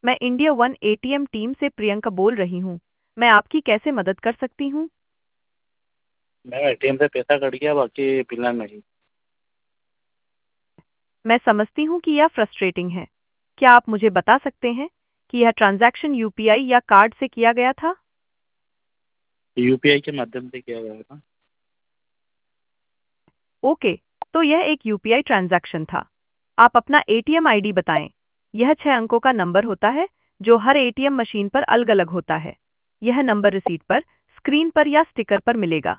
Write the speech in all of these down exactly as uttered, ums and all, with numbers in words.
मैं India one ATM team से प्रियंका बोल रही हूँ। मैं आपकी कैसे मदद कर सकती हूँ? मेरा एटीएम से पैसा कट गया, बाकी बिना नहीं। मैं समझती हूँ कि यह फ्रस्ट्रेटिंग है। क्या आप मुझे बता सकते हैं कि यह ट्रांजैक्शन यूपीआई या कार्ड से किया गया था? यूपीआई के माध्यम से किया गया था। ओके, तो यह एक यूपीआई ट्रांजैक्शन था। आप अपना एटीएम आईडी बताएं। यह छह अंकों का नंबर होता है जो हर एटीएम मशीन पर अलग-अलग होता है। यह नंबर रिसीट पर, स्क्रीन पर या स्टिकर पर मिलेगा।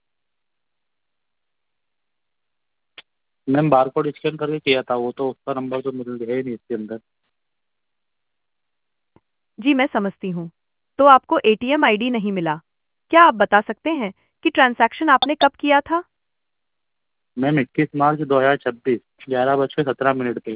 मैम बार कोड स्कैन करके किया था, वो तो उसका नंबर तो मिल है ही नहीं इसके अंदर। जी मैं समझती हूँ। तो आपको एटीएम आईडी नहीं मिला। क्या आप बता सकते हैं कि ट्रांजैक्शन आपने कब किया था? मैम इक्कीस मार्च दो हज़ार छब्बीस, ग्यारह बज के सत्रह मिनट पे।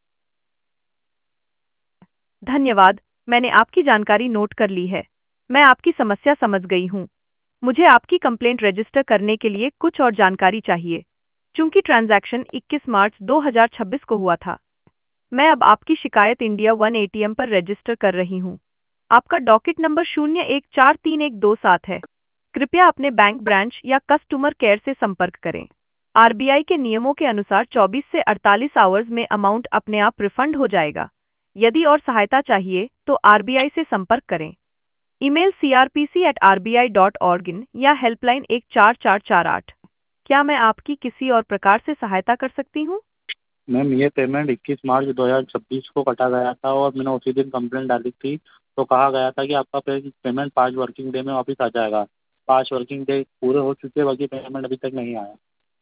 धन्यवाद, मैंने आपकी जानकारी नोट कर ली है। मैं आपकी समस्या समझ गई हूँ। मुझे आपकी कंप्लेंट रजिस्टर करने के लिए कुछ और जानकारी चाहिए। चूंकि ट्रांजैक्शन इक्कीस मार्च दो हज़ार छब्बीस को हुआ था, मैं अब आपकी शिकायत इंडिया वन एटीएम पर रजिस्टर कर रही हूँ। आपका डॉकेट नंबर शून्य एक चार तीन एक दो सात है। कृपया अपने बैंक ब्रांच या कस्टमर केयर से संपर्क करें। आरबीआई के नियमों के अनुसार चौबीस से अड़तालीस आवर्स में अमाउंट अपने आप रिफंड हो जाएगा। यदि और सहायता चाहिए तो आरबीआई से संपर्क करें। Email C R P C at R B I dot org in या हेल्पलाइन एक चार चार चार आठ। क्या मैं आपकी किसी और प्रकार से सहायता कर सकती हूँ? मैम ये पेमेंट इक्कीस मार्च दो हज़ार छब्बीस को कटा गया था और मैंने उसी दिन कंप्लेंट डाली थी। तो कहा गया था कि आपका पे, पेमेंट पाँच वर्किंग डे में वापस आ जाएगा। पाँच वर्किंग डे पूरे हो चुके हैं, बाकी पेमेंट अभी तक नहीं आया।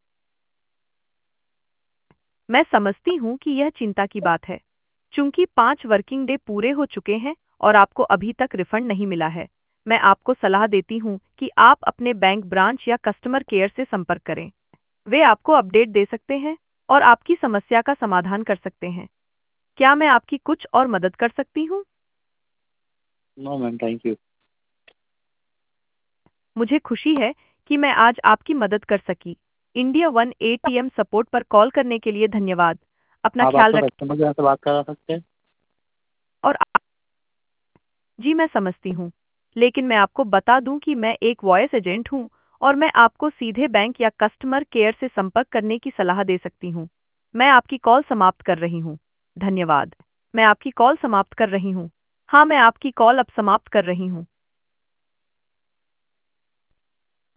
मैं समझती हूँ कि यह चिंता की बात है। चूंकि पाँच वर्किंग डे पूरे हो चुके हैं और आपको अभी तक रिफंड नहीं मिला है, मैं आपको सलाह देती हूँ कि आप अपने बैंक ब्रांच या कस्टमर केयर से संपर्क करें। वे आपको अपडेट दे सकते हैं और आपकी समस्या का समाधान कर सकते हैं। क्या मैं आपकी कुछ और मदद कर सकती हूँ? No ma'am, thank you. मुझे खुशी है कि मैं आज आपकी मदद कर सकी। इंडिया वन एटीएम सपोर्ट पर कॉल करने के लिए धन्यवाद। अपना आप ख्याल आपको रखें कस्टमर केयर से बात करा सकते हैं। और जी मैं समझती हूँ, लेकिन मैं आपको बता दूं कि मैं एक वॉइस एजेंट हूँ और मैं आपको सीधे बैंक या कस्टमर केयर से संपर्क करने की सलाह दे सकती हूँ। मैं आपकी कॉल समाप्त कर रही हूँ। धन्यवाद। मैं आपकी कॉल समाप्त कर रही हूँ। हाँ, मैं आपकी कॉल अब समाप्त कर रही हूँ।